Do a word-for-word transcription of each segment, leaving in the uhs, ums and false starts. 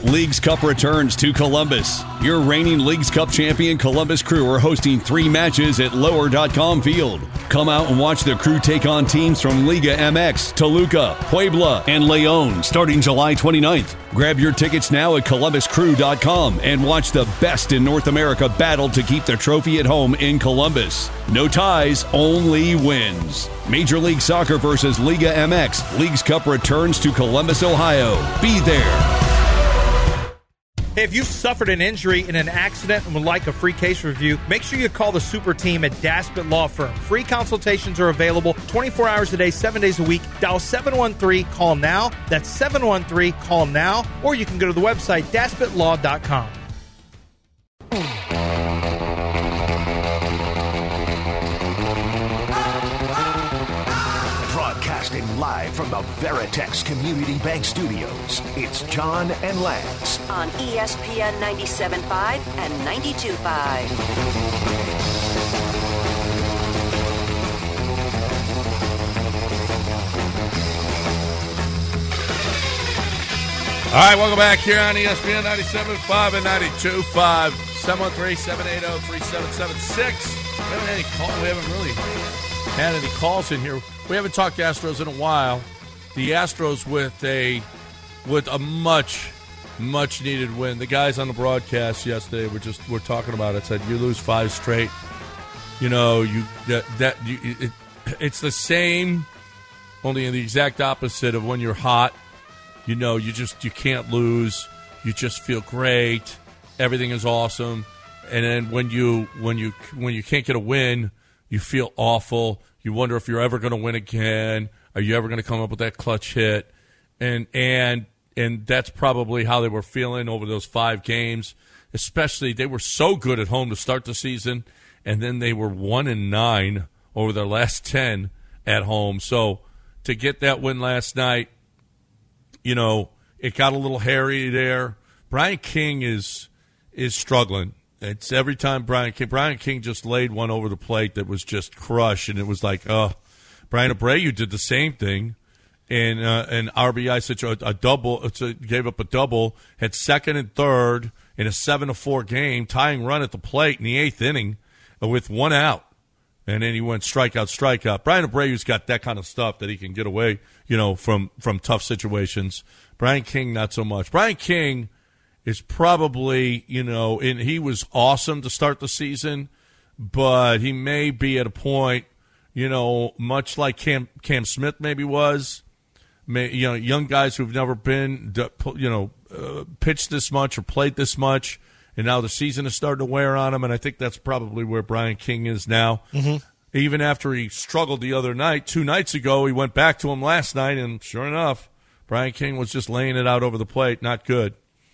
Leagues Cup returns to Columbus. Your reigning Leagues Cup champion Columbus Crew are hosting three matches at lower dot com Field. Come out and watch the Crew take on teams from Liga M X, Toluca, Puebla, and Leon starting July twenty-ninth. Grab your tickets now at columbus crew dot com and watch the best in North America battle to keep the trophy at home in Columbus. No ties, only wins. Major League Soccer versus Liga M X. Leagues Cup returns to Columbus, Ohio. Be there. Hey, if you've suffered an injury in an accident and would like a free case review, make sure you call the super team at Daspit Law Firm. Free consultations are available twenty-four hours a day, seven days a week. Dial seven one three, call now. That's seven one three, call now. Or you can go to the website, daspit law dot com. Broadcasting live from the Veritex Community Bank Studios, it's John and Lance on E S P N ninety-seven point five and ninety-two point five. All right, welcome back here on E S P N ninety-seven point five and ninety-two point five. seven one three, seven eight zero, three seven seven six. We haven't had any call. We haven't really had any calls in here. We haven't talked Astros in a while. The Astros with a with a much, much needed win. The guys on the broadcast yesterday were just were talking about it. Said you lose five straight. You know you that that you, it, it's the same, only in the exact opposite of when you're hot. You know you just you can't lose. You just feel great. Everything is awesome. And then when you when you when you can't get a win, you feel awful. You wonder if you're ever going to win again. Are you ever going to come up with that clutch hit? And and and that's probably how they were feeling over those five games. Especially, they were so good at home to start the season, and then they were one and nine over their last ten at home. So to get that win last night, you know, it got a little hairy there. Brian King is is struggling. It's every time Brian King, Brian King just laid one over the plate that was just crushed, and it was like, oh, Brian Abreu did the same thing, and uh, and R B I such a, a double, a, gave up a double, had second and third in a seven to four game, tying run at the plate in the eighth inning with one out, and then he went strikeout, strikeout. Brian Abreu's got that kind of stuff that he can get away, you know, from from tough situations. Brian King not so much. Brian King is probably, you know, and he was awesome to start the season, but he may be at a point, you know, much like Cam Cam Smith maybe was, may, you know, young guys who've never been, you know, uh, pitched this much or played this much, and now the season is starting to wear on him, and I think that's probably where Brian King is now. Mm-hmm. Even after he struggled the other night, two nights ago, he went back to him last night, and sure enough, Brian King was just laying it out over the plate, not good.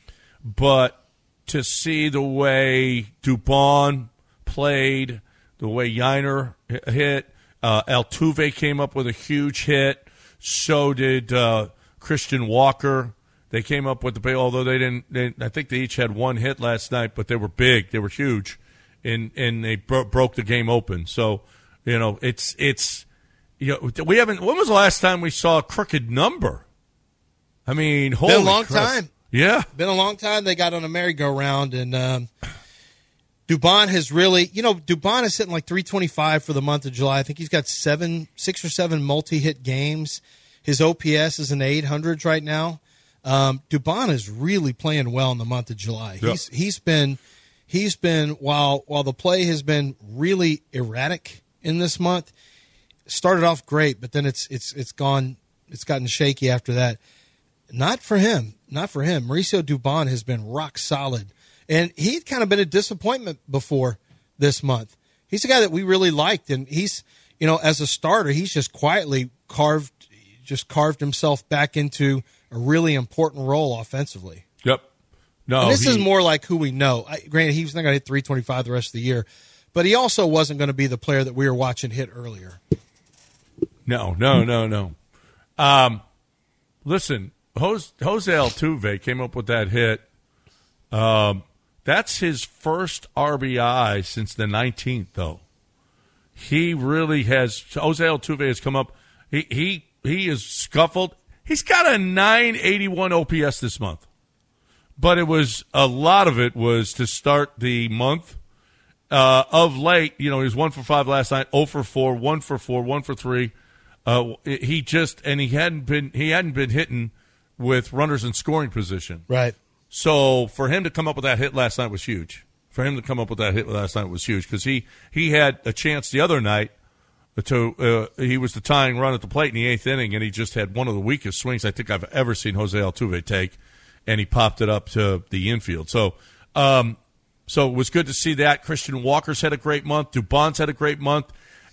But to see the way Dubon played, the way Yainer hit, uh, Altuve came up with a huge hit. So did uh, Christian Walker. They came up with the big, although they didn't. They, I think they each had one hit last night, but they were big. They were huge, and and they bro- broke the game open. So you know, it's it's you know, we haven't. When was the last time we saw a crooked number? I mean, holy been a long crap. time. Yeah. Been a long time. They got on a merry-go-round, and um, Dubon has really, you know, Dubon is sitting like three twenty-five for the month of July. I think he's got seven, six or seven multi-hit games. His O P S is in the eight hundreds right now. Um, Dubon is really playing well in the month of July. Yep. He's he's been he's been while while the play has been really erratic in this month. Started off great, but then it's it's it's gone. It's gotten shaky after that. Not for him. Not for him. Mauricio Dubon has been rock solid. And he'd kind of been a disappointment before this month. He's a guy that we really liked. And he's, you know, as a starter, he's just quietly carved, just carved himself back into a really important role offensively. Yep. No, and this he, is more like who we know. I, granted, he was not going to hit three twenty-five the rest of the year. But he also wasn't going to be the player that we were watching hit earlier. No, no, no, no. Um, listen. Jose, Jose Altuve came up with that hit. Um, that's his first R B I since the nineteenth, though. He really has. Jose Altuve has come up. He he he is scuffled. He's got a nine eighty-one O P S this month, but it was a lot of it was to start the month. Uh, of late, you know, he was one for five last night, zero for four, one for four, one for three. Uh, he just and he hadn't been he hadn't been hitting with runners in scoring position. Right. So for him to come up with that hit last night was huge. For him to come up with that hit last night was huge because he he had a chance the other night to uh, he was the tying run at the plate in the eighth inning, and he just had one of the weakest swings I think I've ever seen Jose Altuve take, and he popped it up to the infield. So. Um, So it was good to see that. Christian Walker's had a great month. Dubon's had a great month.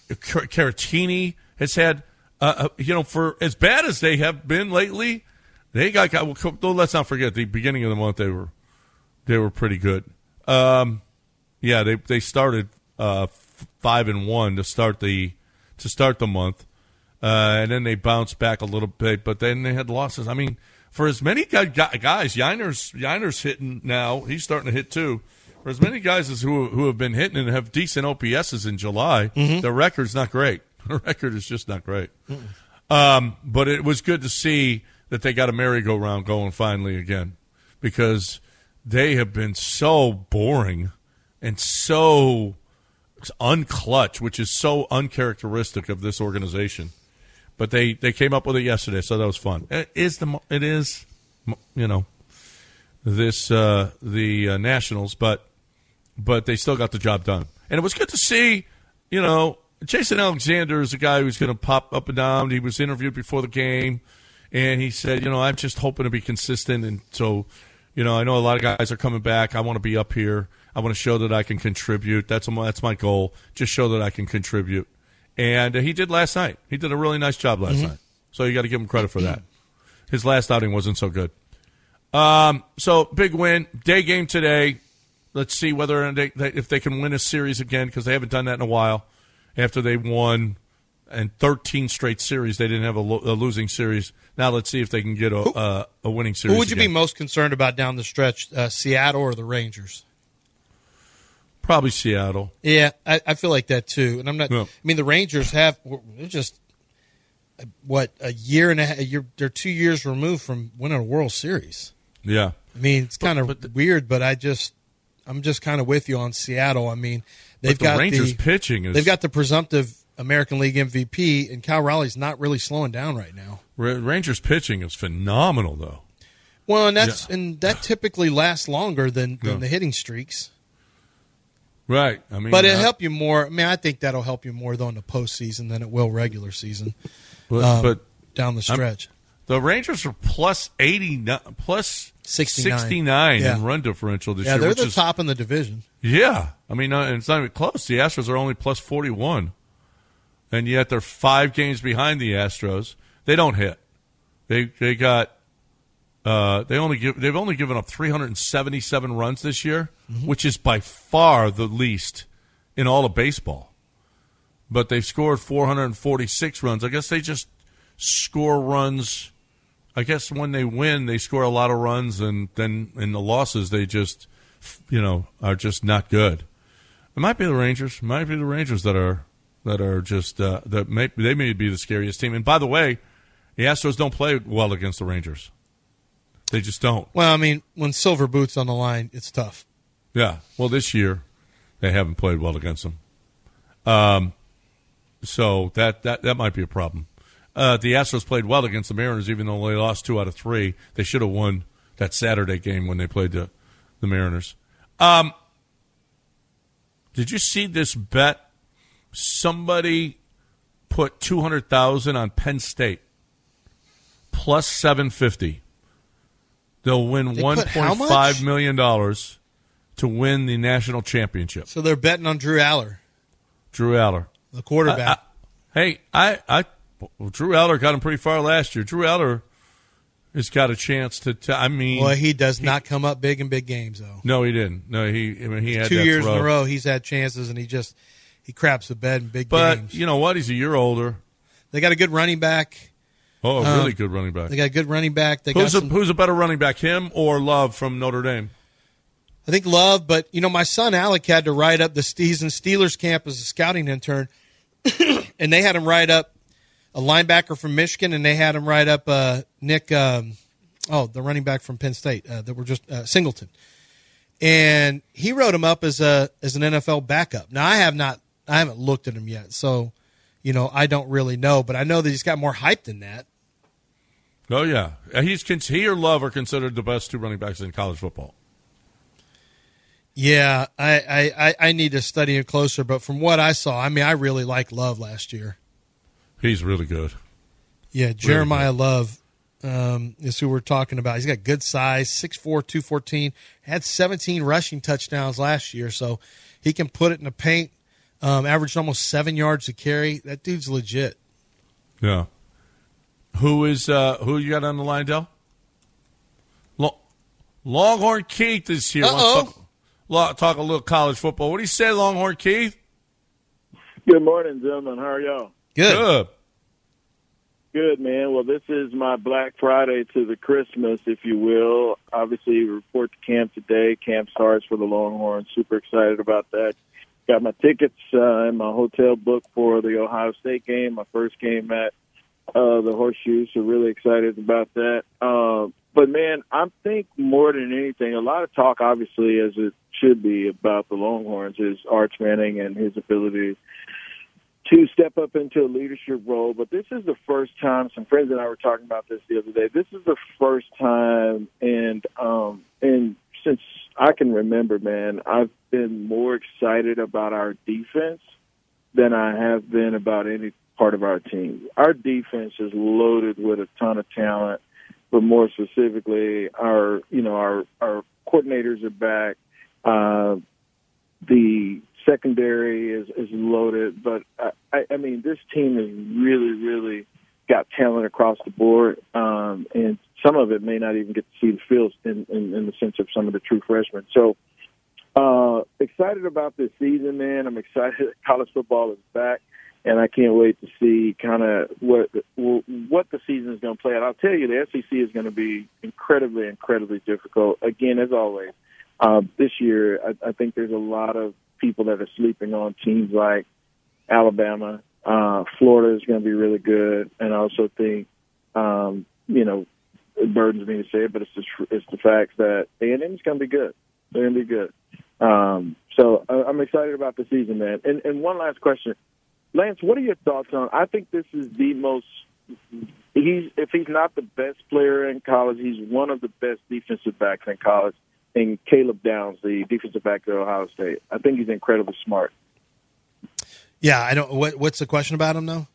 Caratini has had, uh, you know, for as bad as they have been lately, they got, got well, let's not forget, the beginning of the month they were they were pretty good. Um, yeah, they they started uh, five and one to start the to start the month, uh, and then they bounced back a little bit, but then they had losses. I mean, for as many guys, Yiner's Yiner's hitting now. He's starting to hit too. For as many guys as who who have been hitting and have decent O P S's in July, mm-hmm. their record's not great. Their record is just not great. Um, but it was good to see that they got a merry-go-round going finally again, because they have been so boring and so unclutch, which is so uncharacteristic of this organization. But they, they came up with it yesterday, so that was fun. It is the it is, you know, this uh, the uh, Nationals, but. But they still got the job done. And it was good to see, you know, Jason Alexander is a guy who's going to pop up and down. He was interviewed before the game, and he said, you know, I'm just hoping to be consistent. And so, you know, I know a lot of guys are coming back. I want to be up here. I want to show that I can contribute. That's that's my goal, just show that I can contribute. And uh, he did last night. He did a really nice job last mm-hmm. night. So you got to give him credit for that. His last outing wasn't so good. Um, so, big win. Day game today. Let's see whether they, they, if they can win a series again, because they haven't done that in a while. After they won in thirteen straight series, they didn't have a, lo- a losing series. Now let's see if they can get a, uh, a winning series. Who would you again. be most concerned about down the stretch, uh, Seattle or the Rangers? Probably Seattle. Yeah, I, I feel like that too. And I'm not. Yeah. I mean, the Rangers have they're just what a year and a half. A year, they're two years removed from winning a World Series. Yeah, I mean, it's kind of but, but the, weird, but I just. I'm just kind of with you on Seattle. I mean, they've the got Rangers the pitching. Is, they've got the presumptive American League M V P, and Cal Raleigh's not really slowing down right now. Rangers pitching is phenomenal, though. Well, and that's yeah. and that typically lasts longer than, than yeah. the hitting streaks. Right. I mean, but it'll uh, help you more. I mean, I think that'll help you more though in the postseason than it will regular season. But, um, but down the stretch, I'm, the Rangers are plus eighty, plus sixty-nine, sixty-nine yeah. in run differential this yeah, year. they're which the is, top in the division. Yeah, I mean, uh, it's not even close. The Astros are only plus forty-one, and yet they're five games behind the Astros. They don't hit. They they got. Uh, they only give. They've only given up three hundred seventy-seven runs this year, mm-hmm. which is by far the least in all of baseball. But they've scored four hundred forty-six runs. I guess they just score runs. I guess when they win, they score a lot of runs, and then in the losses, they just, you know, are just not good. It might be the Rangers. It might be the Rangers that are that are just uh, that may they may be the scariest team. And by the way, the Astros don't play well against the Rangers. They just don't. Well, I mean, when silver boots on the line, it's tough. Yeah. Well, this year they haven't played well against them. Um, so that that that might be a problem. Uh, the Astros played well against the Mariners, even though they lost two out of three. They should have won that Saturday game when they played the, the Mariners. Um, did you see this bet? Somebody put two hundred thousand dollars on Penn State, plus seven fifty. They'll win one point five million dollars to win the national championship. So they're betting on Drew Aller. Drew Aller. The quarterback. I, I, hey, I... I Well, Drew Aller got him pretty far last year. Drew Aller has got a chance to. T- I mean, well, he does he, not come up big in big games, though. No, he didn't. No, he. I mean, he had two that years throw. in a row. He's had chances, and he just he craps the bed in big but, games. But you know what? He's a year older. They got a good running back. Oh, a um, really good running back. They got a good running back. They who's got a some, Who's a better running back, him or Love from Notre Dame? I think Love, but you know, my son Alec had to write up the he's in Steelers camp as a scouting intern, and they had him write up a linebacker from Michigan, and they had him write up uh, Nick um, oh, the running back from Penn State uh, that were just uh, Singleton, and he wrote him up as a as an N F L backup. Now I have not, I haven't looked at him yet, so you know I don't really know, but I know that he's got more hype than that. Oh yeah, he's he or Love are considered the best two running backs in college football. Yeah, I, I, I need to study him closer, but from what I saw, I mean, I really liked Love last year. He's really good. Yeah, Jeremiah really good. Love um, is who we're talking about. He's got good size, six four, two fourteen, had seventeen rushing touchdowns last year, so he can put it in the paint, um, averaged almost seven yards a carry. That dude's legit. Yeah. Who is uh, who you got on the line, Del? Long- Longhorn Keith is here. Uh-oh. Talk, talk a little college football. What do you say, Longhorn Keith? Good morning, gentlemen. How are y'all? Good. Good. Good, man. Well, this is my Black Friday to the Christmas, if you will. Obviously, we report to camp today. Camp starts for the Longhorns. Super excited about that. Got my tickets uh, and my hotel booked for the Ohio State game, my first game at uh, the Horseshoe, so really excited about that. Uh, but, man, I think more than anything, a lot of talk, obviously, as it should be, about the Longhorns is Arch Manning and his ability to step up into a leadership role. But this is the first time, some friends and I were talking about this the other day, this is the first time, and um, and since I can remember, man, I've been more excited about our defense than I have been about any part of our team. Our defense is loaded with a ton of talent, but more specifically, our you know our our coordinators are back. Uh, the secondary is, is loaded, but I, I mean, this team has really, really got talent across the board, um, and some of it may not even get to see the field in, in, in the sense of some of the true freshmen. So, uh, excited about this season, man. I'm excited that college football is back, and I can't wait to see kind of what what the season is going to play out. I'll tell you, the S E C is going to be incredibly, incredibly difficult. Again, as always, uh, this year, I, I think there's a lot of people that are sleeping on teams like Alabama. Uh, Florida is going to be really good, and I also think, um, you know, it burdens me to say it, but it's, just, it's the fact that A and M is going to be good. They're going to be good. Um, so I, I'm excited about the season, man. And, and one last question. Lance, what are your thoughts on, I think this is the most, he's if he's not the best player in college, he's one of the best defensive backs in college. And Caleb Downs, the defensive back at Ohio State. I think he's incredibly smart. Yeah, I don't. What, what's the question about him, though?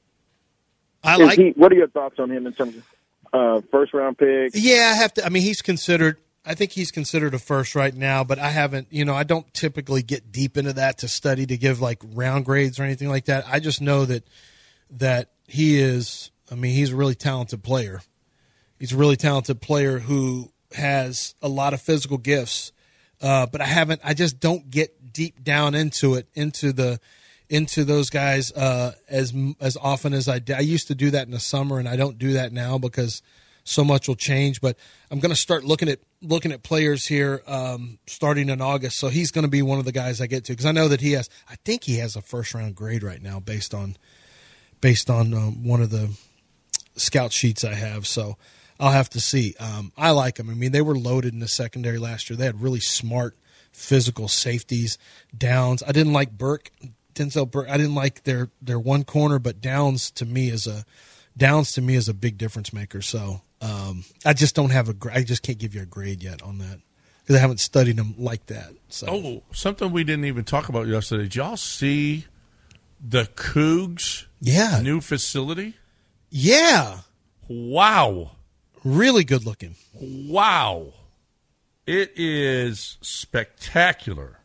I Is like. He, what are your thoughts on him in terms of uh, first round pick? Yeah, I have to. I mean, he's considered. I think he's considered a first right now, but I haven't. You know, I don't typically get deep into that to study to give like round grades or anything like that. I just know that that he is. I mean, he's a really talented player. He's a really talented player who has a lot of physical gifts, uh, but I haven't. I just don't get deep down into it, into the, into those guys uh, as as often as I did. I used to do that in the summer, and I don't do that now because so much will change. But I'm going to start looking at looking at players here um, starting in August. So he's going to be one of the guys I get to because I know that he has. I think he has a first round grade right now based on based on um, one of the scout sheets I have. So. I'll have to see. Um, I like them. I mean, they were loaded in the secondary last year. They had really smart physical safeties. Downs. I didn't like Burke, Denzel Burke. I didn't like their, their one corner, but Downs to me is a Downs to me is a big difference maker. So um, I just don't have a. I just can't give you a grade yet on that because I haven't studied them like that. So. Oh, something we didn't even talk about yesterday. Did y'all see the Cougs' yeah. new facility? Yeah. Wow. Really good looking. Wow. It is spectacular.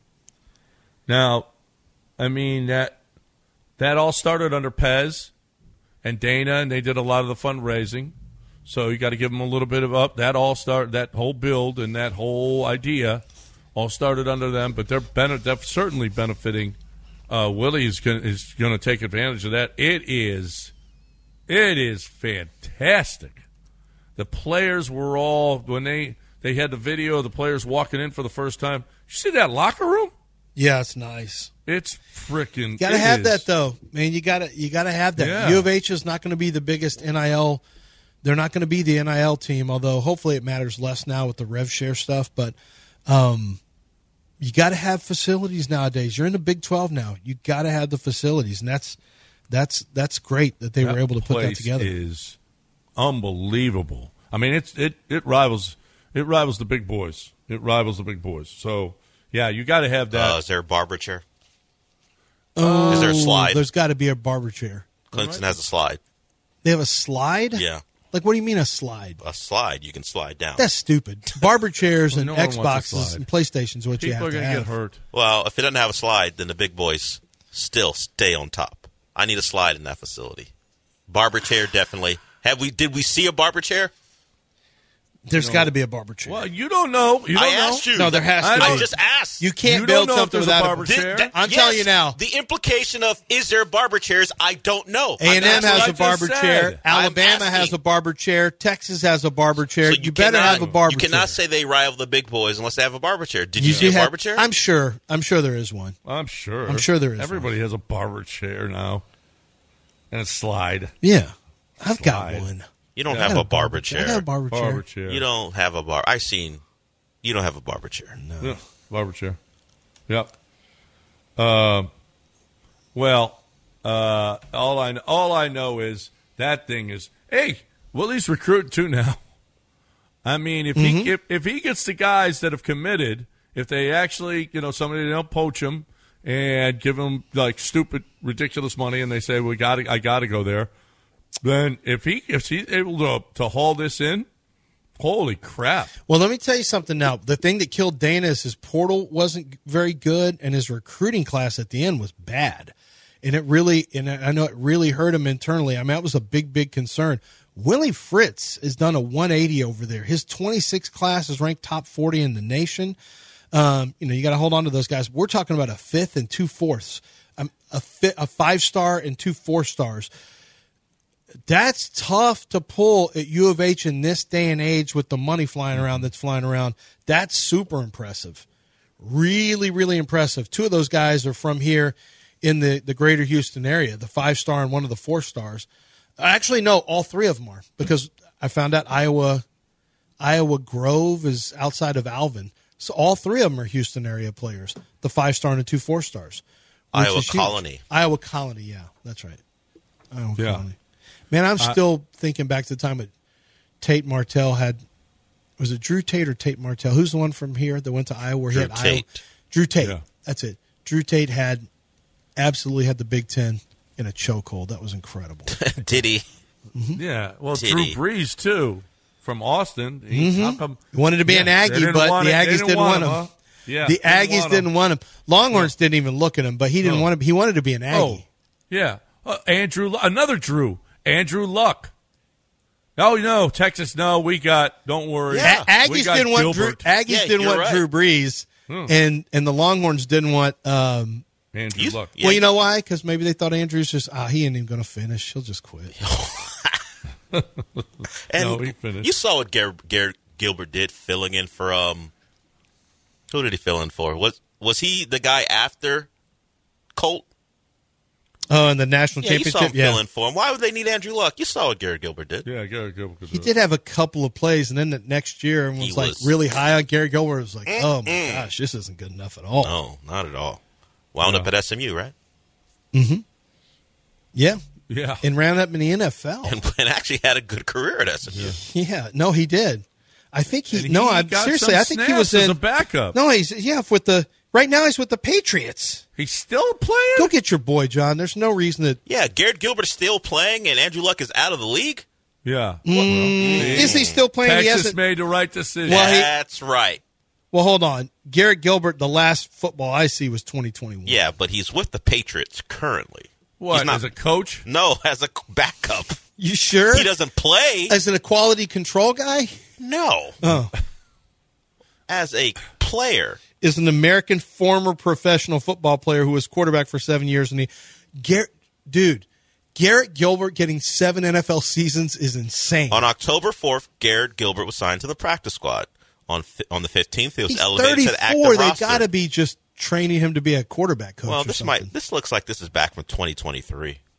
Now, I mean, that that all started under Pez and Dana, and they did a lot of the fundraising. So you got to give them a little bit of up. That all started, that whole build and that whole idea all started under them, but they're, bene- they're certainly benefiting. Uh, Willie is going is going to take advantage of that. It is, it is fantastic. The players were all, when they, they had the video of the players walking in for the first time. You see that locker room? Yeah, it's nice. It's freaking. You gotta have is. that though, man. You gotta you gotta have that. Yeah. U of H is not going to be the biggest N I L They're not going to be the N I L team, although hopefully it matters less now with the rev share stuff. But um, you got to have facilities nowadays. You're in the Big twelve now. You got to have the facilities, and that's that's that's great that they that were able to put that place together. Is unbelievable. I mean, it's it it rivals it rivals the big boys. It rivals the big boys. So yeah, you got to have that. Uh, is there a barber chair? Oh, is there a slide? There's got to be a barber chair. Clemson has a slide. They have a slide? Yeah. Like, what do you mean a slide? A slide. You can slide down. That's stupid. Barber chairs Well, and no one wants a Xboxes slide. and PlayStations are what you People have are to going to have. get hurt. Well, if it doesn't have a slide, then the big boys still stay on top. I need a slide in that facility. Barber chair, definitely. Have we? Did we see a barber chair? There's got to be a barber chair. Well, you don't know. You don't I know. asked you. No, there has to I be. I just asked. You can't You build don't know if something there's a without barber a chair. Th- I'm yes, telling you now. The implication of is there barber chairs? I don't know. A and M I'm has what I a just barber said. chair. I'm Alabama has asking. a barber chair. Texas has a barber chair. So you, better cannot- have a barber You chair. cannot say they rival the big boys unless they have a barber chair. Did you, You see do a have- barber chair? I'm sure. I'm sure there is one. I'm sure. I'm sure there is Everybody has a barber chair now, and a slide. Yeah, I've got Slide. one. you don't I have got a barber chair. I got a barber, Barber chair. chair. You don't have a bar. I seen. You don't have a barber chair. No. Yeah, barber chair. Yep. Um. Well, uh, all I all I know is that thing is. Hey, Willie's recruiting too now. I mean, if Mm-hmm. he if, if he gets the guys that have committed, if they actually, you know, somebody don't poach him and give him like stupid, ridiculous money, and they say we got to, I got to go there. Then if he if he's able to to haul this in, holy crap! Well, let me tell you something now. The thing that killed Dana is his portal wasn't very good, and his recruiting class at the end was bad. And it really, and I know it really hurt him internally. I mean, that was a big, big concern. Willie Fritz has done a one eighty over there. His twenty-six class is ranked top forty in the nation. Um, you know, you got to hold on to those guys. We're talking about a fifth and two fourths, um, a, fi- a five star and two four stars. That's tough to pull at U of H in this day and age with the money flying around that's flying around. That's super impressive. Really, really impressive. Two of those guys are from here in the, the greater Houston area, the five star and one of the four stars. Actually, no, all three of them are, because I found out Iowa Iowa Grove is outside of Alvin. So all three of them are Houston area players, the five star and the two four stars. which Iowa is huge. Colony. Iowa Colony, yeah, that's right. Iowa Yeah. Colony. Man, I'm still thinking back to the time that Tate Martell had, was it Drew Tate or Tate Martell? Who's the one from here that went to Iowa where Drew he had Tate. Iowa? Drew Tate. Yeah. That's it. Drew Tate had absolutely had the Big Ten in a chokehold. That was incredible. Did he? Yeah. Well, Did Drew he? Brees too, from Austin. He, how come, He wanted to be an Yeah, they Aggie, didn't but want the it- they Aggies didn't didn't want want him. him, huh? Yeah, the didn't Aggies want didn't him. want him. Longhorns didn't even look at him, but he didn't Oh. want to. He wanted to be an Aggie. Oh, yeah. Uh, Andrew, Lu- another Drew, Andrew Luck. Oh no, Texas. No, we got. Don't worry. Yeah. A- We Aggies got didn't want Drew. Gilbert. Aggies Yeah, didn't you're want right. Drew Brees, Hmm. and and the Longhorns didn't want. Um, Andrew You- Luck. Yeah. well, you know why? Because maybe they thought Andrew's just ah, he ain't even going to finish. He'll just quit. And No, he finished. you saw what Garrett, Garrett Gilbert did filling in for um. Who did he fill in for? Was was he the guy after Colt? Oh, and the national Yeah, you saw him championship. Yeah, fill in for him. Why would they need Andrew Luck? You saw what Garrett Gilbert did. Yeah, Garrett Gilbert could he do it. did have a couple of plays, and then the next year, everyone He was like was- really high on Gary Gilbert. It was like, oh my gosh, this isn't good enough at all. No, not at all. Wound No. up at S M U, right? Yeah, Yeah. and ran up in the N F L. And, and actually had a good career at S M U. Yeah, no, he did. I think he. And no, he I got seriously, some I think he snaps was as in a backup. No, he's yeah with the right now. He's with the Patriots. He's still playing. Go get your boy, John. There's no reason that. Yeah, Garrett Gilbert is still playing, and Andrew Luck is out of the league. Yeah. Is he still playing? He Texas hasn't- made the right decision. Well, he- That's right. Well, hold on. Garrett Gilbert, the last football I see was twenty twenty-one. Yeah, but he's with the Patriots currently. what he's not- as a coach? No, as a backup. You sure? He doesn't play. As an equality control guy? No, Oh. as a player. Is an American former professional football player who was quarterback for seven years. And he, Garrett, dude, Garrett Gilbert getting seven N F L seasons is insane. On October fourth, Garrett Gilbert was signed to the practice squad. On fi- on the fifteenth, he was He's elevated to the active thirty-four. They roster. got to be just training him to be a quarterback coach. well, or this something. might this looks like this is back from twenty twenty-three.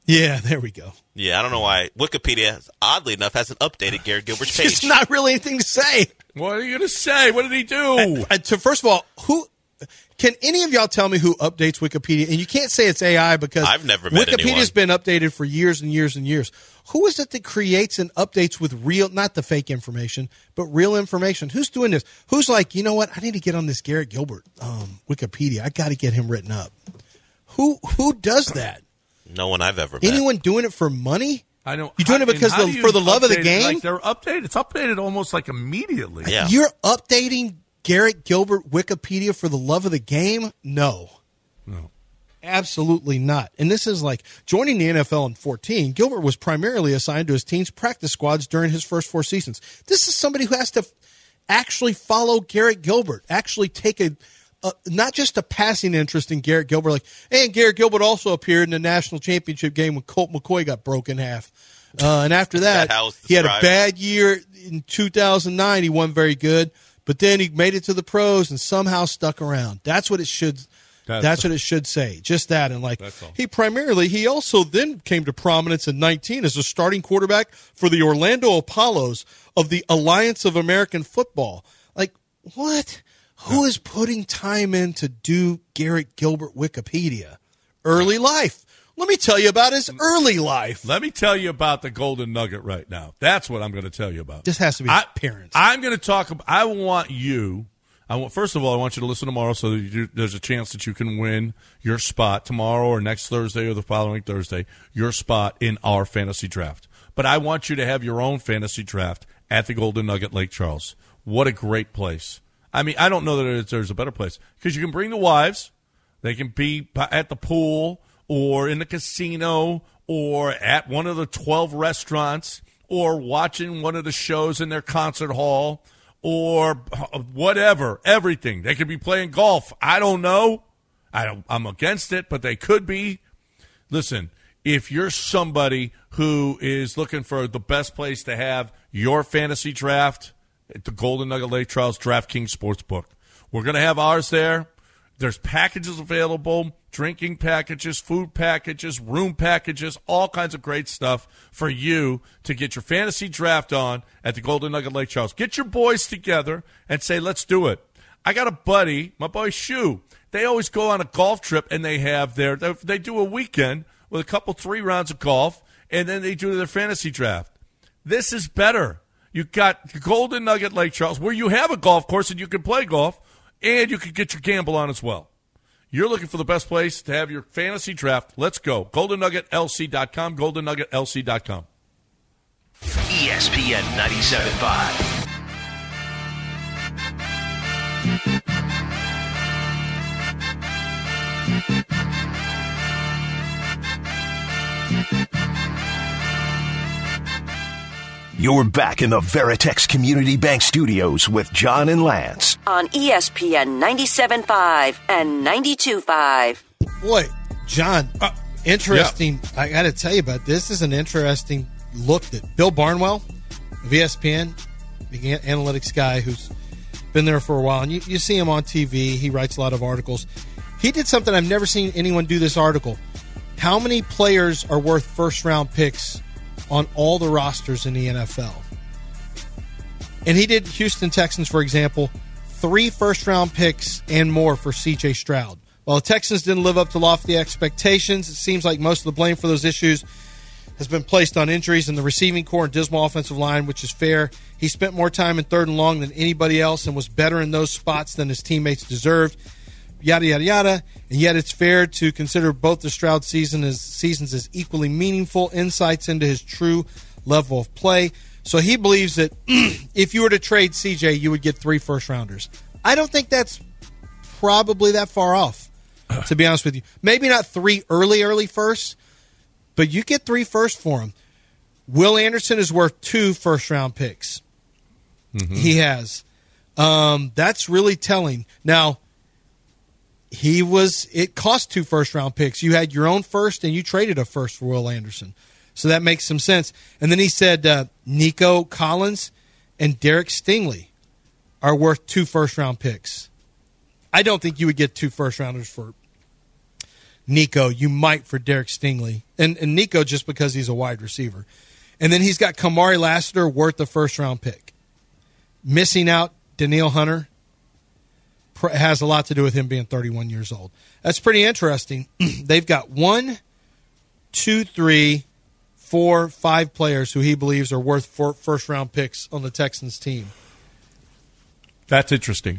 Yeah, there we go. Yeah, I don't know why Wikipedia, oddly enough, hasn't updated Garrett Gilbert's page. It's not really anything to say. What are you going to say? What did he do? Uh, so first of all, who can any of y'all tell me who updates Wikipedia? And you can't say it's A I because I've never met Wikipedia's anyone. been updated for years and years and years. Who is it that creates and updates with real, not the fake information, but real information? Who's doing this? Who's like, you know what? I need to get on this Garrett Gilbert um, Wikipedia. I got to get him written up. Who who does that? No one I've ever met. Anyone doing it for money? I know. You doing it because how the, do you for the love of the update it? game? Like they're updated. It's updated almost like immediately. Yeah. You're updating Garrett Gilbert Wikipedia for the love of the game? No. No. Absolutely not. And this is like joining the N F L in fourteen. Gilbert was primarily assigned to his team's practice squads during his first four seasons. This is somebody who has to actually follow Garrett Gilbert, actually take a, a not just a passing interest in Garrett Gilbert, like, and Garrett Gilbert also appeared in the national championship game when Colt McCoy got broken in half. Uh, and after that, that he had a bad year in two thousand nine. He wasn't very good, but then he made it to the pros and somehow stuck around. That's what it should That's, That's what it should say. Just that. And like he primarily, he also then came to prominence in nineteen as a starting quarterback for the Orlando Apollos of the Alliance of American Football. Like, what? Who is putting time in to do Garrett Gilbert Wikipedia? Early life. Let me tell you about his early life. Let me tell you about the Golden Nugget right now. That's what I'm going to tell you about. This has to be his I, parents. I'm going to talk about, I want you, I want, first of all, I want you to listen tomorrow so that you, there's a chance that you can win your spot tomorrow or next Thursday or the following Thursday, your spot in our fantasy draft. But I want you to have your own fantasy draft at the Golden Nugget Lake Charles. What a great place. I mean, I don't know that there's a better place because you can bring the wives. They can be at the pool or in the casino or at one of the twelve restaurants or watching one of the shows in their concert hall or whatever, everything. They could be playing golf. I don't know. I don't, I'm against it, but they could be. Listen, if you're somebody who is looking for the best place to have your fantasy draft, at the Golden Nugget Lake Charles DraftKings Sportsbook. We're going to have ours there. There's packages available, drinking packages, food packages, room packages, all kinds of great stuff for you to get your fantasy draft on at the Golden Nugget Lake Charles. Get your boys together and say, let's do it. I got a buddy, my boy Shu. They always go on a golf trip, and they have their, they do a weekend with a couple, three rounds of golf, and then they do their fantasy draft. This is better. You've got the Golden Nugget Lake Charles, where you have a golf course and you can play golf, and you can get your gamble on as well. You're looking for the best place to have your fantasy draft. Let's go. golden nugget L C dot com, golden nugget L C dot com. E S P N ninety-seven point five. You're back in the Veritex Community Bank Studios with John and Lance. On E S P N ninety-seven point five and ninety-two point five. Boy, John, uh, interesting. Yeah. I got to tell you about this. This is an interesting look that Bill Barnwell of E S P N, the analytics guy who's been there for a while, and you, you see him on T V. He writes a lot of articles. He did something I've never seen anyone do this article. How many players are worth first-round picks on all the rosters in the N F L? And he did Houston Texans, for example, three first-round picks and more for C J Stroud. While the Texans didn't live up to lofty expectations, it seems like most of the blame for those issues has been placed on injuries in the receiving core and dismal offensive line, which is fair. He spent more time in third and long than anybody else and was better in those spots than his teammates deserved. Yada, yada, yada. And yet it's fair to consider both the Stroud season as, seasons as equally meaningful insights into his true level of play. So he believes that if you were to trade C J, you would get three first-rounders. I don't think that's probably that far off, to be honest with you. Maybe not three early, early firsts, but you get three first for him. Will Anderson is worth two first-round picks. Mm-hmm. He has. Um, that's really telling. Now, He was. It cost two first-round picks. You had your own first, and you traded a first for Will Anderson. So that makes some sense. And then he said uh, Nico Collins and Derek Stingley are worth two first-round picks. I don't think you would get two first-rounders for Nico, you might for Derek Stingley. And, and Nico just because he's a wide receiver. And then he's got Kamari Lassiter worth the first-round pick. Missing out Danielle Hunter has a lot to do with him being thirty-one years old. That's pretty interesting. They've got one, two, three, four, five players who he believes are worth four first-round picks on the Texans team. That's interesting.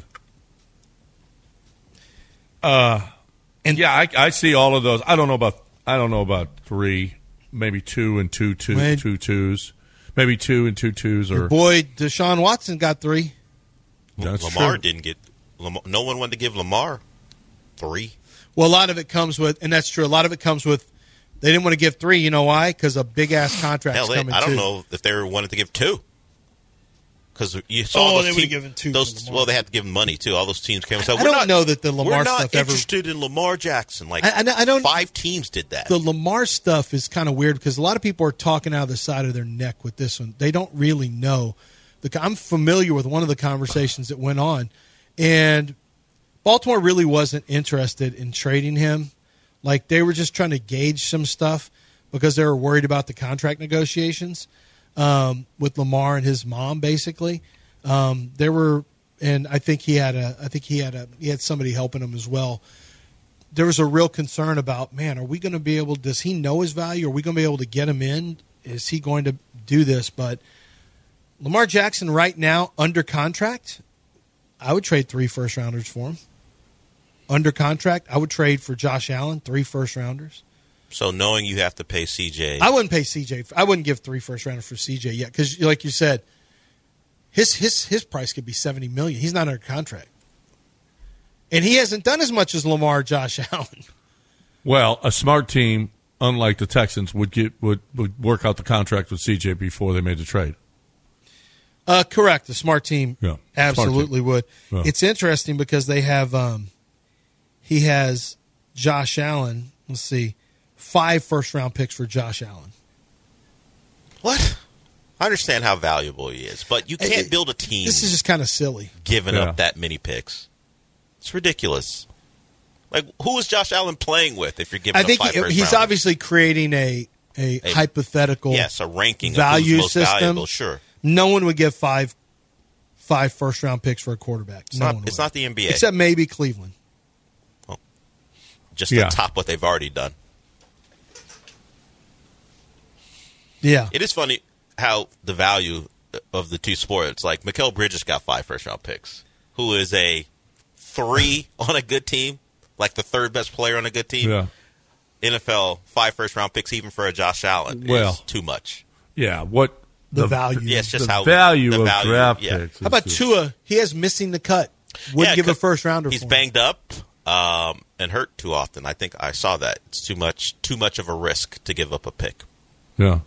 Uh, and yeah, I, I see all of those. I don't know about I don't know about three, maybe two and two, two, Wait. two twos, maybe two and two twos, or Boy, Deshaun Watson got three. That's Lamar true. didn't get. Lamar, no one wanted to give Lamar three. Well, a lot of it comes with, and that's true. A lot of it comes with. They didn't want to give three. You know why? Because a big ass contract. Hell, they, coming I don't too. know if they wanted to give two. Because you saw Oh, those they would've teams, given two Those, for Lamar. well, they had to give him money too. All those teams came and said, I "We're don't not, know that the Lamar we're not stuff ever- interested in Lamar Jackson." Like I- I- I don't- five teams did that. The Lamar stuff is kind of weird because a lot of people are talking out of the side of their neck with this one. They don't really know. The, I'm familiar with one of the conversations that went on, and Baltimore really wasn't interested in trading him. Like, they were just trying to gauge some stuff because they were worried about the contract negotiations um, with Lamar and his mom, basically. Um, there were, and I think he had a, I think he had a, he had somebody helping him as well. There was a real concern about, man, are we going to be able, does he know his value? Are we going to be able to get him in? Is he going to do this? But Lamar Jackson right now, under contract, I would trade three first rounders for him. Under contract, I would trade for Josh Allen, three first rounders. So knowing you have to pay C J, I wouldn't pay C J. I wouldn't give three first rounders for C J yet because, like you said, his his his price could be seventy million dollars. He's not under contract, and he hasn't done as much as Lamar or Josh Allen. Well, a smart team, unlike the Texans, would get would, would work out the contract with C J before they made the trade. Uh, correct. The smart team Yeah, absolutely smart team. would. Yeah. It's interesting because they have um, he has Josh Allen. Let's see, five first round picks for Josh Allen. what? I understand how valuable he is, but you can't It- build a team This is just kind of silly. giving Yeah. up that many picks. It's ridiculous. Like, who is Josh Allen playing with if you're giving I up think five he, first he's rounders? obviously creating a a, A- hypothetical Yes, a ranking value of who's most system. valuable, sure. No one would give five five first round picks for a quarterback. It's, no not, one it's would. not the N B A. Except maybe Cleveland. Just Yeah. to top what they've already done. Yeah. It is funny how the value of the two sports, like Mikal Bridges got five first-round picks, who is a three on a good team, like the third best player on a good team. Yeah, N F L, five first-round picks, even for a Josh Allen, Well. is too much. yeah. What The value. Yeah, it's just the how value the of value, draft yeah. picks? How about is just- Tua? He has missing the cut. Wouldn't Yeah, give a 'cause first rounder He's for him. banged up um, and hurt too often. I think I saw that. It's too much, too much of a risk to give up a pick. Yeah.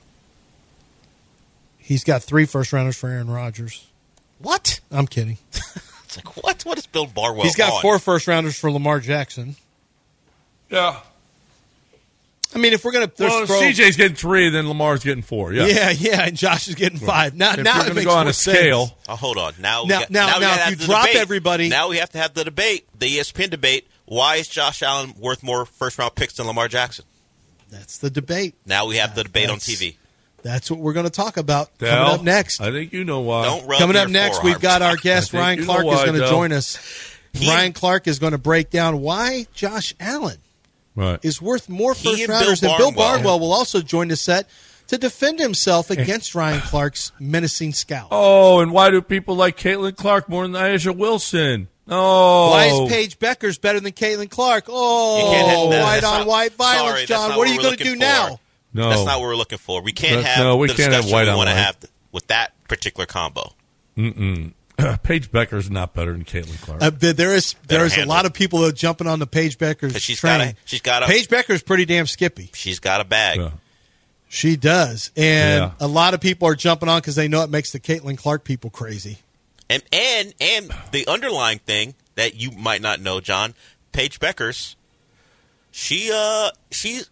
He's got three first rounders for Aaron Rodgers. What? I'm kidding. It's like, what? What is Bill Barwell He's got on? four first rounders for Lamar Jackson. Yeah. I mean, if we're going to Well, throw, C J's getting three, then Lamar's getting four. Yeah. yeah, yeah, and Josh is getting five. Now, If now you're it going to makes go on more a scale, sense. Oh, hold on. Now, we Now- got, now- now, we now, gotta if have you the drop debate. everybody- Now we have to have the debate, the E S P N debate. Why is Josh Allen worth more first-round picks than Lamar Jackson? That's the debate. Now we have the debate on That's- T V. That's what we're going to talk about Dell, coming up next. I think you know why. Don't rub Coming your up next, forearms. we've got our guest I think Ryan you know Clark is why, going to Dell. join us. He- Ryan Clark is going to break down why Josh Allen Right. is worth more He first and rounders. Bill And Bill Barnwell. Barnwell will also join the set to defend himself against Ryan Clark's menacing scowl. Oh, and why do people like Caitlin Clark more than Aisha Wilson? Oh. Why is Paige Beckers better than Caitlin Clark? Oh, You can't have that. white That's on not- white violence, sorry, that's John. not What are what you we're going to looking do for. now? No. That's not what we're looking for. We can't That's- have no, we the can't have discussion white we on want to white. have with that particular combo. Paige Becker's not better than Caitlin Clark. Uh, there there is there is a handle. lot of people that are jumping on the Paige Beckers 'Cause she's train. got a- she's got a- Paige Beckers pretty damn skippy. She's got a bag. Yeah. She does, and Yeah. a lot of people are jumping on because they know it makes the Caitlin Clark people crazy. And and and the underlying thing that you might not know, John, Paige Beckers, she uh she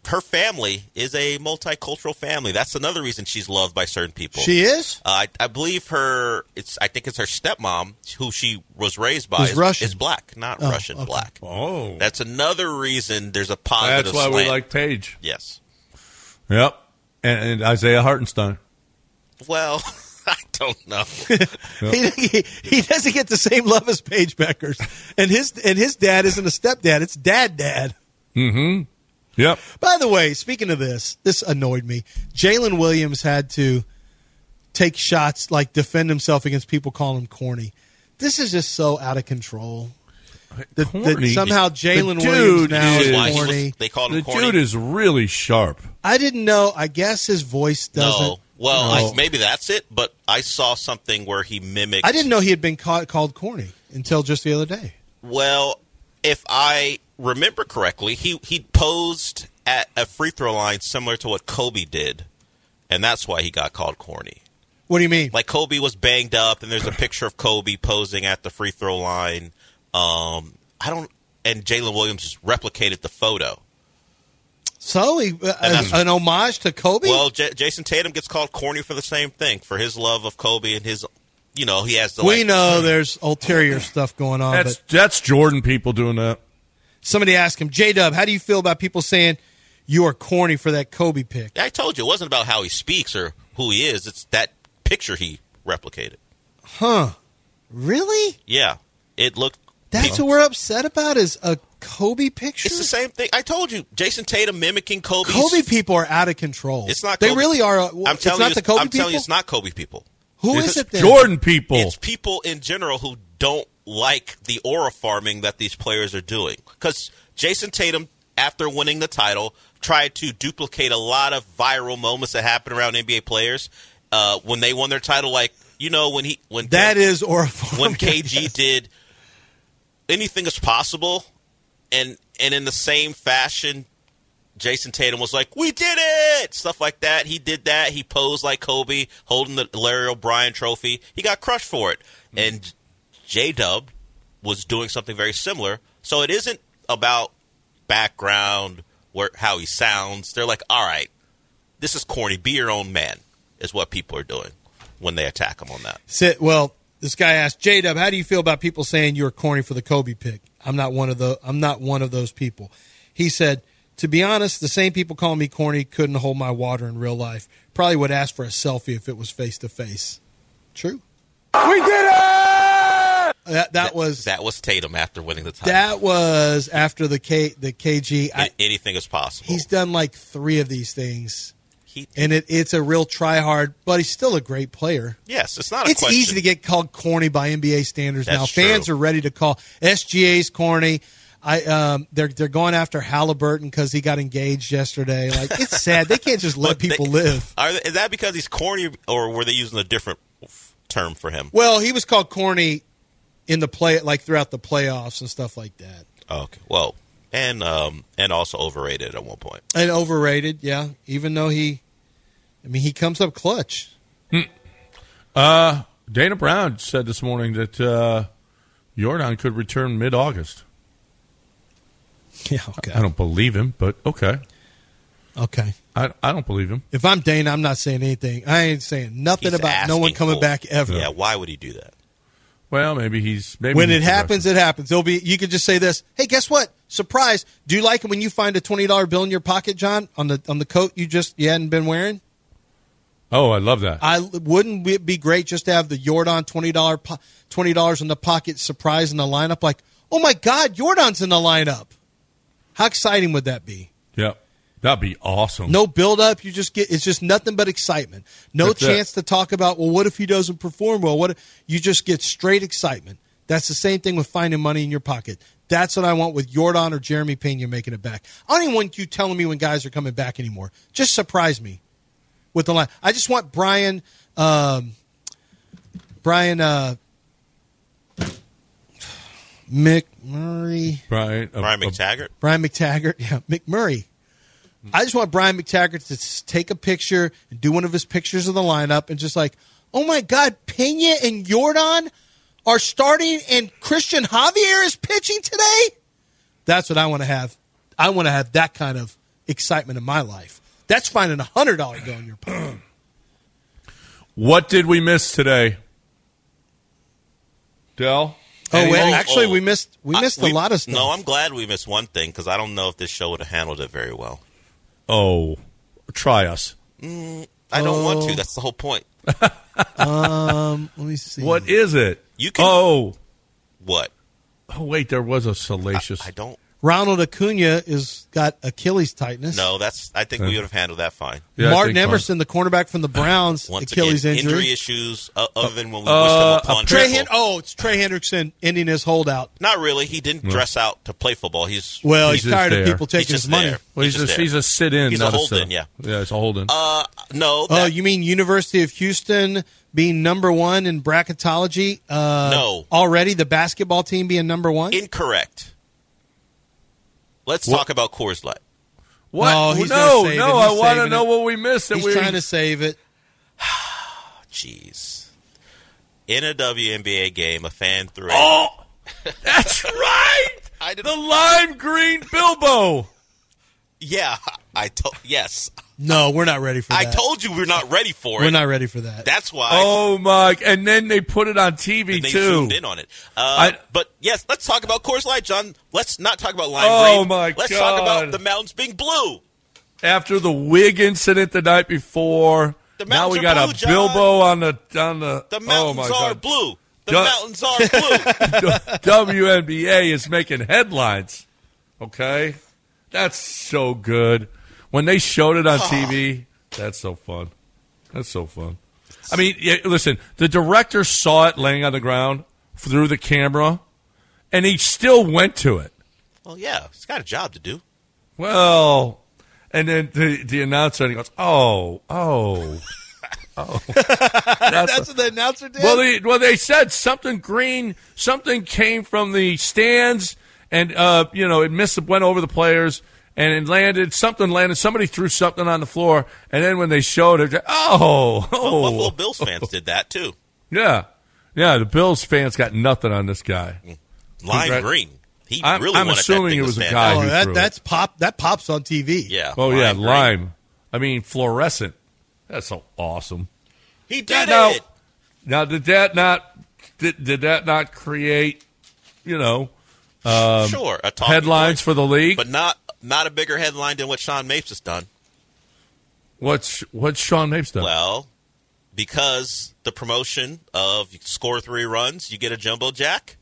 her family is a multicultural family. That's another reason she's loved by certain people. She is? Uh, I, I believe her. It's. I think it's her stepmom, who she was raised by, Who's is, Russian. is black, not Oh, Russian, okay. black. Oh. That's another reason there's a positive That's why slant. we like Paige. Yes. Yep. And, and Isaiah Hartenstein. Well, I don't know. he, he, he doesn't get the same love as Paige Beckers. And his and his dad isn't a stepdad. It's dad dad. Mm-hmm. Yep. By the way, speaking of this, this annoyed me. Jalen Williams had to take shots, like defend himself against people calling him corny. This is just so out of control. That, that Corny? somehow The Jalen dude Williams now is- is Why he was- corny. they called him The corny. dude is really sharp. I didn't know. I guess his voice doesn't. No. Well, No. I, maybe that's it. But I saw something where he mimicked. I didn't know he had been caught, called corny until just the other day. Well, if I remember correctly, he he posed at a free throw line similar to what Kobe did, and that's why he got called corny. What do you mean? Like Kobe was banged up, and there's a picture of Kobe posing at the free throw line. Um, I don't, and Jalen Williams just replicated the photo. So, he, uh, that's- an homage to Kobe? Well, J- Jason Tatum gets called corny for the same thing, for his love of Kobe and his, you know, he has the. we like, know there's ulterior stuff going on. That's But that's Jordan people doing that. somebody asked him, J-Dub, how do you feel about people saying you are corny for that Kobe pick? I told you it wasn't about how he speaks or who he is. It's that picture he replicated. Huh. Really? Yeah, it looked. That's people- what we're upset about is a Kobe picture? It's the same thing. I told you, Jason Tatum mimicking Kobe's. Kobe people are out of control. It's not. They Kobe. really are. I'm it's telling not you, the Kobe I'm people? telling you, it's not Kobe people. Who It's is it then? Jordan people. It's people in general who don't like the aura farming that these players are doing. Because Jason Tatum, after winning the title, tried to duplicate a lot of viral moments that happen around N B A players uh, when they won their title. Like, you know, when he when That is orifying. when K G did anything is possible, and and in the same fashion, Jason Tatum was like, "We did it!" Stuff like that. He did that. He posed like Kobe, holding the Larry O'Brien trophy. He got crushed for it. And J-Dub was doing something very similar. So it isn't about background, where how he sounds. They're like, "All right, this is corny. Be your own man," is what people are doing when they attack him on that. Sit, well, this guy asked, J-Dub, how do you feel about people saying you're corny for the Kobe pick? I'm not one of the. I'm not one of those people. He said, to be honest, the same people calling me corny couldn't hold my water in real life. Probably would ask for a selfie if it was face to face. True. We did it! That that was That was Tatum after winning the title. that was after the K the K G. I, A- Anything is possible. he's done like three of these things, He, and it, it's a real try hard. But he's still a great player. yes, it's not a It's question. easy to get called corny by N B A standards That's now. true. Fans are ready to call S G A's corny. I um, they're they're going after Halliburton because he got engaged yesterday. Like, it's sad. They can't just let But they- people live. Are they, is that because he's corny, or were they using a different f- term for him? Well, he was called corny in the play, like throughout the playoffs and stuff like that, Okay, well, and um, and also overrated at one point. and overrated. Yeah, even though he, I mean, he comes up clutch. Uh, Dana Brown said this morning that uh, Jordan could return mid-August. Yeah. Okay. I don't believe him, but okay. Okay. I, I don't believe him. If I'm Dana, I'm not saying anything. I ain't saying nothing He's about no one asking coming for- back ever. Yeah, why would he do that? Well, maybe he's maybe When he's it happens, it happens. It'll be. You could just say this. Hey, guess what? Surprise! Do you like it when you find a twenty dollar bill in your pocket, John, on the on the coat you just you hadn't been wearing? Oh, I love that. I wouldn't it be great just to have the Jordan twenty dollar twenty dollars in the pocket surprise in the lineup? Like, oh my God, Jordan's in the lineup. How exciting would that be? Yep. That'd be awesome. No build up. You just get. It's just nothing but excitement. No That's it. chance to talk about. Well, what if he doesn't perform well? What if, you just get straight excitement. That's the same thing with finding money in your pocket. That's what I want with Jordan or Jeremy Pena making it back. I don't even want you telling me when guys are coming back anymore. Just surprise me with the line. I just want Brian, um, Brian uh, McMurray, Right. A- Brian a- McTaggart? Brian McTaggart, yeah, McMurray. I just want Brian McTaggart to s- take a picture and do one of his pictures of the lineup and just like, oh my God, Pena and Jordan are starting and Christian Javier is pitching today? That's what I want to have. I want to have that kind of excitement in my life. That's finding a one hundred dollars bill in your pocket. What did we miss today? Del? Oh, Any- wait, oh, actually, oh. we missed we I- missed we- a lot of stuff. No, I'm glad we missed one thing because I don't know if this show would have handled it very well. Oh, try us. Mm, I don't Oh. want to. That's the whole point. um, let me see. What is it? You can. Oh, What? oh, wait, there was a salacious. I don't. Ronald Acuna is got Achilles tightness. No, that's. I think we would have handled that fine. Yeah, I Martin think Emerson, the cornerback from the Browns, Once Achilles again, injury. injury issues. Uh, other than when we Uh, wished him uh, upon Trey triple. Hen- oh, it's Trey Hendrickson ending his holdout. Not really. He didn't dress out to play football. He's Well, He's he's, just tired there. of people he's taking just his money. there. Well, he's, just a, there. he's a sit-in. He's a not hold-in, sit. yeah. Yeah, it's a hold-in. Uh, no. Oh, that- you mean University of Houston being number one in bracketology? Uh, No. Already the basketball team being number one? incorrect. Let's What? talk about Coors Light. what? No, he's no, gonna save no, it. I He's want to saving know it. what we missed. That He's we, trying to save it. Jeez. In a W N B A game, a fan threw. a- Oh, that's right. I did- the lime green Bilbo. Yeah, I told. Yes, No, we're not ready for that. I told you we're not ready for We're it. not ready for that. That's why. Oh my! And then they put it on T V and they too. zoomed in on it. Uh, I- but yes, let's talk about Coors Light, John. Let's not talk about lime Oh, green. my Let's God. talk about the mountains being blue. After the wig incident the night before, The now we mountains got are a blue, John. Bilbo on the on the. The oh mountains my are God. blue. The Duh. mountains are blue. W N B A is making headlines. Okay, that's so good. When they showed it on T V, that's so fun. That's so fun. I mean, yeah, listen, the director saw it laying on the ground through the camera, and he still went to it. Well, yeah, he's got a job to do. Well, and then the, the announcer, and he goes, oh, oh, oh. That's what the announcer did? Well, they, well, they said something green, something came from the stands, and uh, you know, it missed, went over the players, and it landed. Something landed. Somebody threw something on the floor, and then when they showed it, oh, Well, oh, Buffalo Bills fans did that too. yeah, yeah. The Bills fans got nothing on this guy. Lime Congrat- green. He I'm- really I'm wanted assuming that thing it to was a stand guy out. oh, who that, threw it. that's pop. That pops on T V. Yeah. Oh yeah, green. lime. I mean, fluorescent. That's so awesome. He did Now- it. Now, did that not did, did that not create, you know, Sure, a talking headlines point, for the league? but not not a bigger headline than what Sean Mapes has done. What's what's Sean Mapes done? Well, because the promotion of you score three runs, you get a jumbo jack.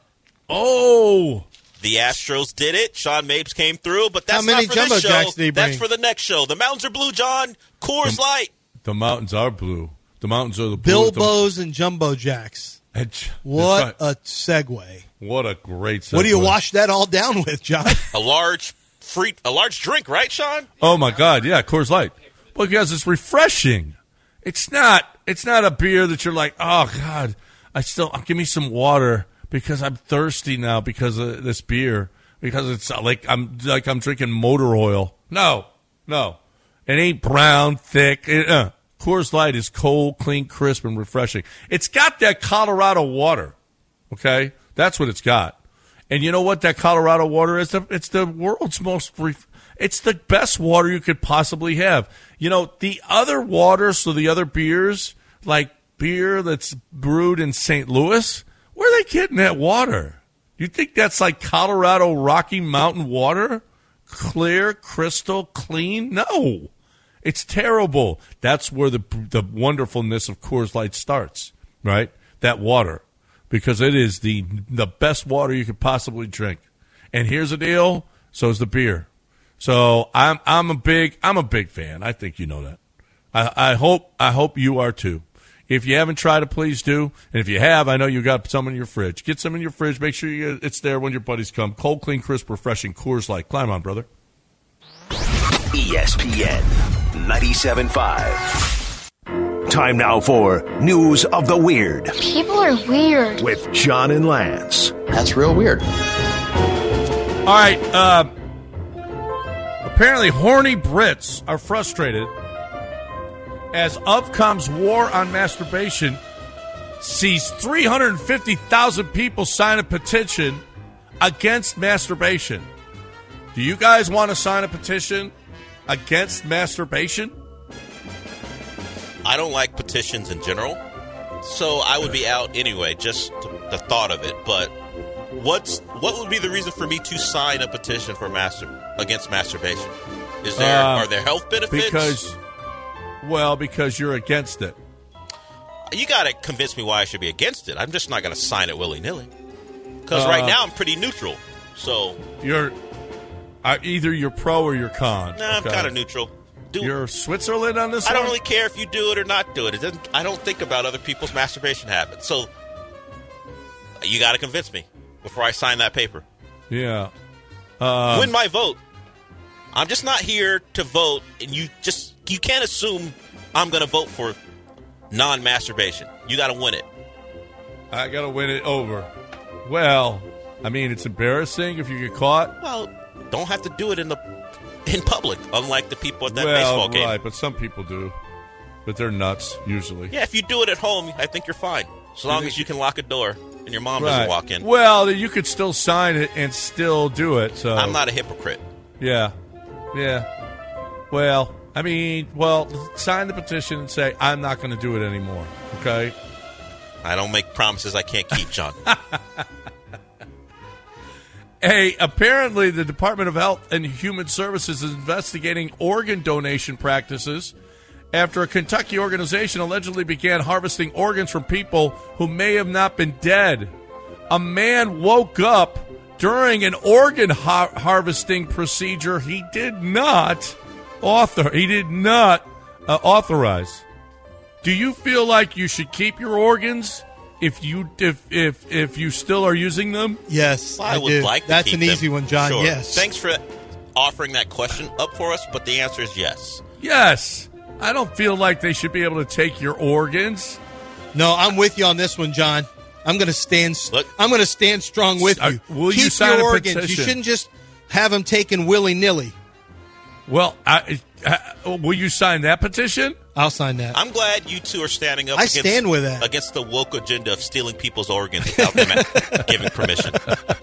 Oh, The Astros did it. Sean Mapes came through, but that's How many not for jumbo this show. jacks did he That's bring? for the next show. The mountains are blue, John. Coors Light. the mountains are blue. The mountains are the blue. Bilbos and Jumbo Jacks. The, What that's right. a segue. what a great. Segue. What do you wash that all down with, John? A large free, a large drink, right, Sean? Oh my God! Yeah, Coors Light. Well, because it's refreshing. It's not. It's not a beer that you're like, oh God, I still give me some water because I'm thirsty now because of this beer. Because it's like I'm like I'm drinking motor oil. No, no, it ain't brown, thick. It, uh, Coors Light is cold, clean, crisp, and refreshing. It's got that Colorado water. Okay, that's what it's got. And you know what that Colorado water is? It's the world's most. Ref- it's the best water you could possibly have. You know, the other waters, so the other beers, like beer that's brewed in Saint Louis, where are they getting that water? You think that's like Colorado Rocky Mountain water? Clear, crystal, clean? No. It's terrible. That's where the the wonderfulness of Coors Light starts, right? That water. Because it is the the best water you could possibly drink. And here's the deal, so is the beer. So I'm I'm a big I'm a big fan. I think you know that. I, I hope I hope you are too. If you haven't tried it, please do. And if you have, I know you got some in your fridge. Get some in your fridge. Make sure you, it's there when your buddies come. Cold, clean, crisp, refreshing. Coors Light. Climb on, brother. E S P N ninety-seven point five. Time now for News of the Weird People are weird. with John and Lance. That's real weird. All right. Uh, apparently, horny Brits are frustrated as Ofcom's war on masturbation sees three hundred fifty thousand people sign a petition against masturbation. Do you guys want to sign a petition against masturbation? I don't like petitions in general, so I would be out anyway, just to, the thought of it. But what's what would be the reason for me to sign a petition for master against masturbation? Is there Uh, are there health benefits? Because, well, because you're against it. You got to convince me why I should be against it. I'm just not going to sign it willy-nilly. Because Uh, right now I'm pretty neutral. So You're uh, either you're pro or you're con. nah, I'm okay? kind of neutral. Do, You're Switzerland on this I don't one? really care if you do it or not do it. It doesn't. I don't think about other people's masturbation habits. So you got to convince me before I sign that paper. Yeah. Um, Win my vote. I'm just not here to vote, and you just you can't assume I'm going to vote for non-masturbation. You got to win it. I got to win it over. Well, I mean, it's embarrassing if you get caught. Well, don't have to do it in the in public, unlike the people at that well, baseball game. right, but some people do. But they're nuts, usually. Yeah, if you do it at home, I think you're fine. As long as you can lock a door and your mom Right. doesn't walk in. Well, you could still sign it and still do it. So I'm not a hypocrite. Yeah. Yeah. Well, I mean, well, sign the petition and say, I'm not going to do it anymore. Okay? I don't make promises I can't keep, John. Hey, apparently the Department of Health and Human Services is investigating organ donation practices after a Kentucky organization allegedly began harvesting organs from people who may have not been dead. A man woke up during an organ har- harvesting procedure he did not author. He did not uh, authorize. Do you feel like you should keep your organs if you if if if you still are using them? Yes, I, I, would do. like to That's keep an easy them. one, John. Sure. Yes. Thanks for offering that question up for us, but the answer is yes. Yes. I don't feel like they should be able to take your organs. No, I'm with you on this one, John. I'm going to stand. Look. I'm going to stand strong with Uh, you. will Keep you sign your a organs. petition? You shouldn't just have them taken willy nilly. Well, I, uh, will you sign that petition? I'll sign that. I'm glad you two are standing up I against, stand with that. against the woke agenda of stealing people's organs without them giving permission.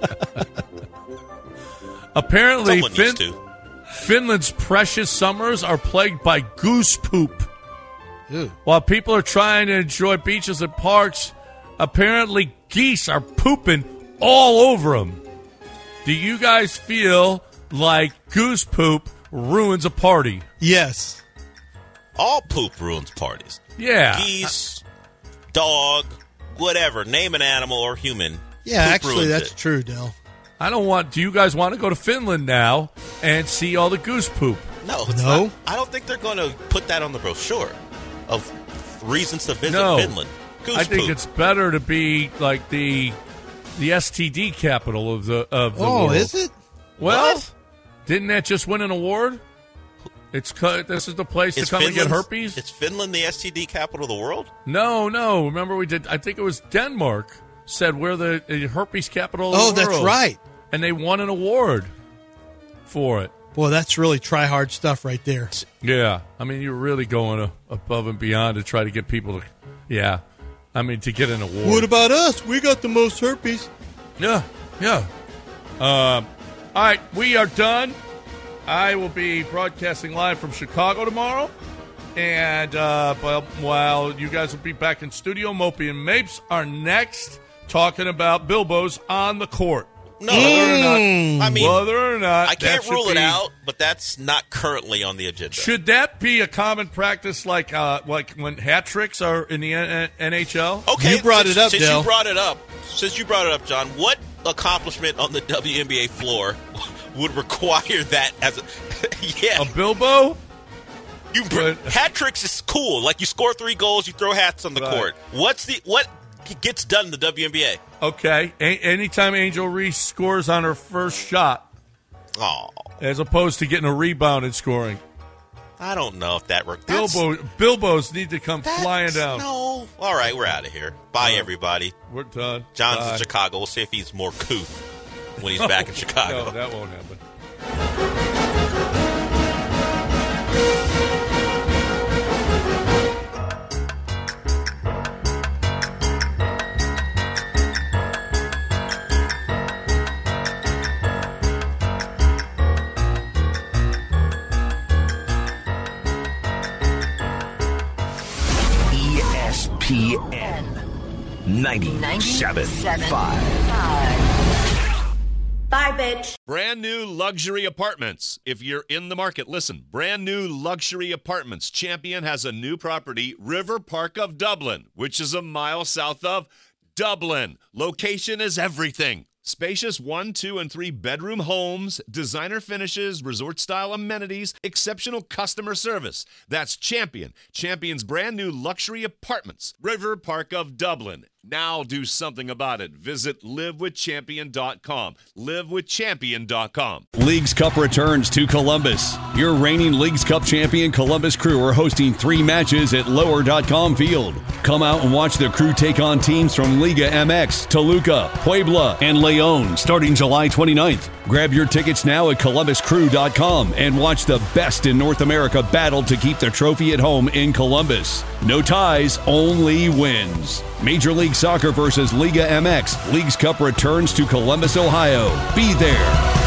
Apparently, Someone fin- needs to. Finland's precious summers are plagued by goose poop. Ew. While people are trying to enjoy beaches and parks, apparently geese are pooping all over them. Do you guys feel like goose poop ruins a party? Yes. All poop ruins parties. Yeah. Geese, dog, whatever. Name an animal or human. Yeah, Poop actually, ruins that's it. true, Dell. I don't want. Do you guys want to go to Finland now and see all the goose poop? No, it's No? not. I don't think they're going to put that on the brochure of reasons to visit No. Finland. Goose I think poop. it's better to be like the the S T D capital of the of the Oh, world. is it? Well, What? didn't that just win an award? It's co- this is the place Is to come and get Finland's- herpes. Is Finland the S T D capital of the world? No, no. Remember we did. I think it was Denmark said we're the, the herpes capital. Of Oh, the that's world. right. And they won an award for it. Boy, that's really try hard stuff right there. Yeah, I mean you're really going a, above and beyond to try to get people to. Yeah, I mean to get an award. What about us? We got the most herpes. Yeah, yeah. Um, all right, we are done. I will be broadcasting live from Chicago tomorrow. And uh, well, while you guys will be back in studio, Mopey and Mapes are next talking about Bilbo's on the court. No. Whether or not, I mean, whether or not I can't that should rule it be- out, but that's not currently on the agenda. Should that be a common practice, like uh, like when hat tricks are in the N- N H L? Okay, You brought since, it up, Since Dale. you brought it up, since you brought it up, John, what accomplishment on the W N B A floor would require that as a yeah? A Bilbo? You But- hat tricks is cool. Like you score three goals, you throw hats on the Right. court. What's the what gets done in the W N B A? Okay. A- anytime Angel Reese scores on her first shot, Oh, as opposed to getting a rebound and scoring. I don't know if that worked. That's- Bilbo, Bilbos need to come that's- flying down. No. All right, we're out of here. Bye, everybody. We're done. John's Bye. in Chicago. We'll see if he's more couth when he's back in Chicago. No, that won't happen. P N ninety-seven point five. Bye, bitch. Brand new luxury apartments. If you're in the market, listen. Brand new luxury apartments. Champion has a new property, River Park of Dublin, which is a mile south of Dublin. Location is everything. Spacious one, two, and three bedroom homes, designer finishes, resort-style amenities, exceptional customer service. That's Champion. Champion's brand new luxury apartments. River Park of Dublin. Now do something about it. Visit live with champion dot com. live with champion dot com. Leagues Cup returns to Columbus. Your reigning Leagues Cup champion Columbus Crew are hosting three matches at lower dot com field. Come out and watch the Crew take on teams from Liga M X, Toluca, Puebla, and Leon starting July twenty-ninth. Grab your tickets now at columbus crew dot com and watch the best in North America battle to keep the trophy at home in Columbus. No ties, only wins. Major League Soccer versus Liga M X. Leagues Cup returns to Columbus, Ohio. Be there.